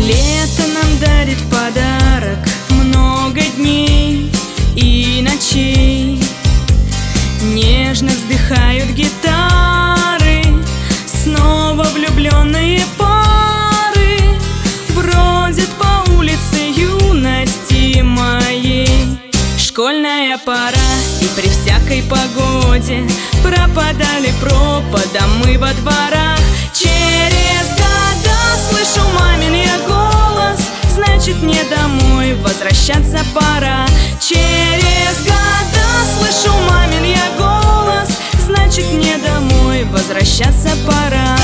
Лето нам дарит в подарок много дней и ночей. Нежно вздыхают гитары, снова влюбленные пары бродят по улице юности моей. Школьная пора, и при всякой погоде пропадали пропадом мы во дворах. Через года слышу мамин я голос, значит мне домой возвращаться пора. Через года слышу мамин я голос, значит мне домой возвращаться пора.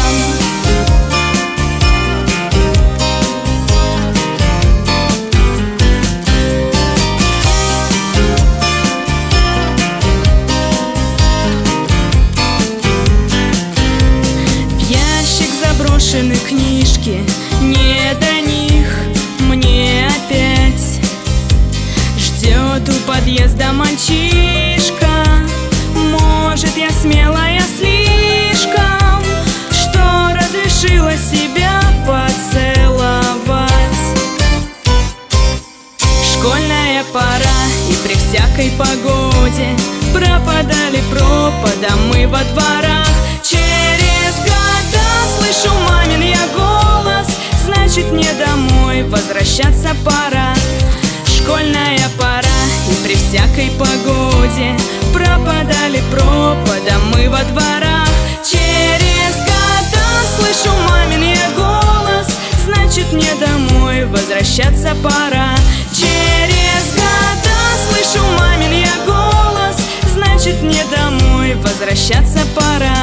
Брошены книжки, не до них мне опять. Ждет у подъезда мальчишка, может, я смелая слишком, что разрешила себя поцеловать. Школьная пора, и при всякой погоде пропадали пропадом мы во дворах. Через года слышу мамин я голос, значит мне домой возвращаться пора. Школьная пора, и при всякой погоде пропадали пропадом мы во дворах. Через года слышу мамин я голос, значит мне домой возвращаться пора. Через года слышу мамин я голос, значит мне домой возвращаться пора.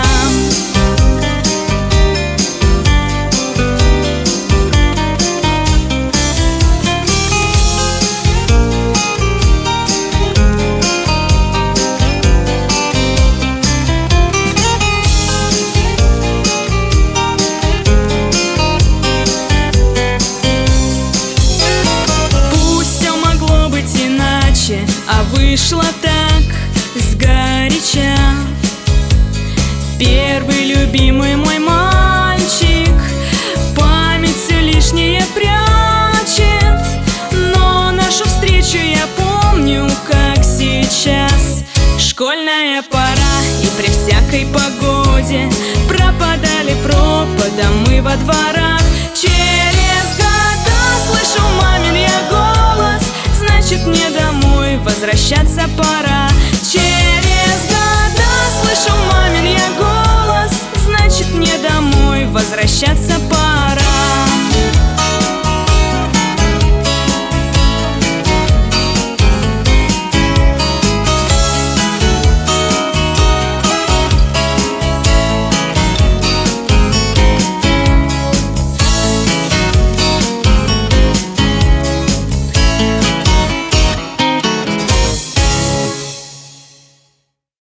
А вышло так сгоряча. Первый любимый мой мальчик память все лишнее прячет, но нашу встречу я помню как сейчас. Школьная пора, и при всякой погоде пропадали пропадом мы во дворах. Через года слышу мамин я голос, значит мне домой возвращаться пора.